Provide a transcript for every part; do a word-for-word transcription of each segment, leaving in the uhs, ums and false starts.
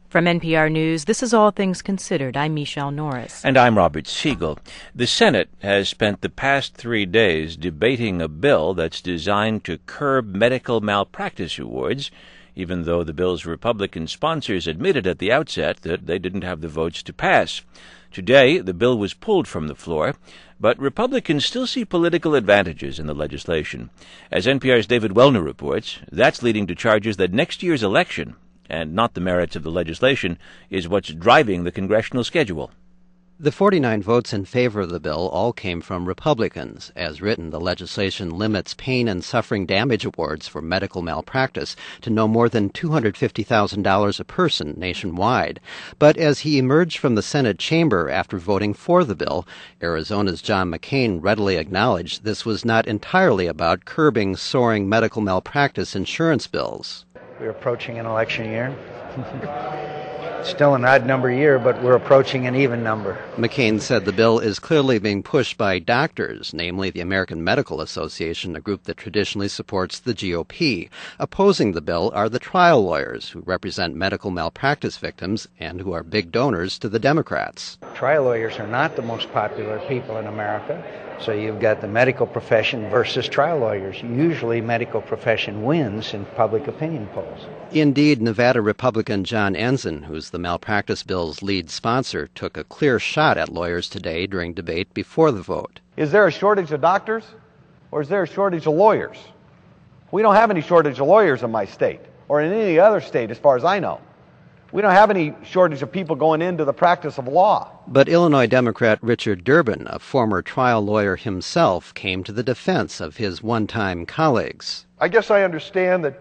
From N P R News, this is All Things Considered. I'm Michelle Norris. And I'm Robert Siegel. The Senate has spent the past three days debating a bill that's designed to curb medical malpractice awards, even though the bill's Republican sponsors admitted at the outset that they didn't have the votes to pass. Today, the bill was pulled from the floor, but Republicans still see political advantages in the legislation. As N P R's David Wellner reports, that's leading to charges that next year's election, and not the merits of the legislation, is what's driving the congressional schedule. The forty-nine votes in favor of the bill all came from Republicans. As written, the legislation limits pain and suffering damage awards for medical malpractice to no more than two hundred fifty thousand dollars a person nationwide. But as he emerged from the Senate chamber after voting for the bill, Arizona's John McCain readily acknowledged this was not entirely about curbing soaring medical malpractice insurance bills. We're approaching an election year. Still an odd number year, but we're approaching an even number. McCain said the bill is clearly being pushed by doctors, namely the American Medical Association, a group that traditionally supports the G O P. Opposing the bill are the trial lawyers, who represent medical malpractice victims and who are big donors to the Democrats. Trial lawyers are not the most popular people in America. So you've got the medical profession versus trial lawyers. Usually medical profession wins in public opinion polls. Indeed, Nevada Republican John Ensign, who's the malpractice bill's lead sponsor, took a clear shot at lawyers today during debate before the vote. Is there a shortage of doctors, or is there a shortage of lawyers? We don't have any shortage of lawyers in my state, or in any other state as far as I know. We don't have any shortage of people going into the practice of law. But Illinois Democrat Richard Durbin, a former trial lawyer himself, came to the defense of his one-time colleagues. I guess I understand that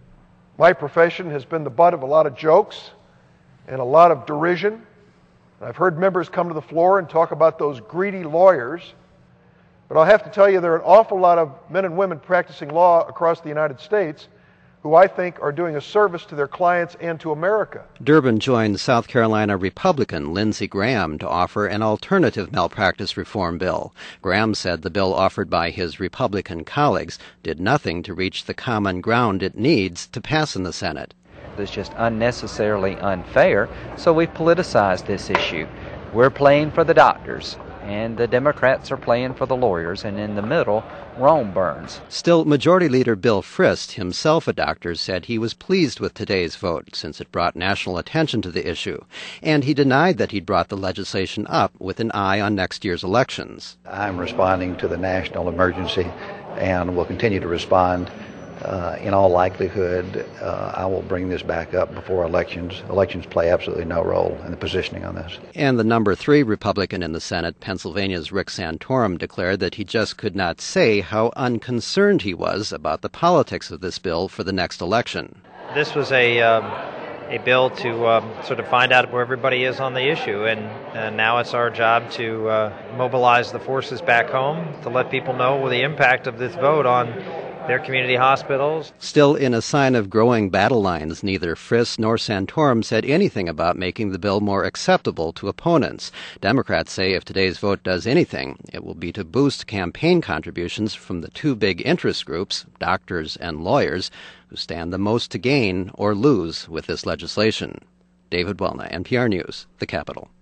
my profession has been the butt of a lot of jokes and a lot of derision. I've heard members come to the floor and talk about those greedy lawyers. But I'll have to tell you there are an awful lot of men and women practicing law across the United States who I think are doing a service to their clients and to America. Durbin joined South Carolina Republican Lindsey Graham to offer an alternative malpractice reform bill. Graham said the bill offered by his Republican colleagues did nothing to reach the common ground it needs to pass in the Senate. It's just unnecessarily unfair, so we've politicized this issue. We're playing for the doctors, and the Democrats are playing for the lawyers, and in the middle, Rome burns. Still, Majority Leader Bill Frist, himself a doctor, said he was pleased with today's vote since it brought national attention to the issue, and he denied that he'd brought the legislation up with an eye on next year's elections. I'm responding to the national emergency and will continue to respond. Uh, in all likelihood, uh, I will bring this back up before elections. Elections play absolutely no role in the positioning on this. And the number three Republican in the Senate, Pennsylvania's Rick Santorum, declared that he just could not say how unconcerned he was about the politics of this bill for the next election. This was a um, a bill to um, sort of find out where everybody is on the issue, and, and now it's our job to uh, mobilize the forces back home to let people know the impact of this vote on their community hospitals. Still, in a sign of growing battle lines, neither Frist nor Santorum said anything about making the bill more acceptable to opponents. Democrats say if today's vote does anything, it will be to boost campaign contributions from the two big interest groups, doctors and lawyers, who stand the most to gain or lose with this legislation. David Wellner, N P R News, the Capitol.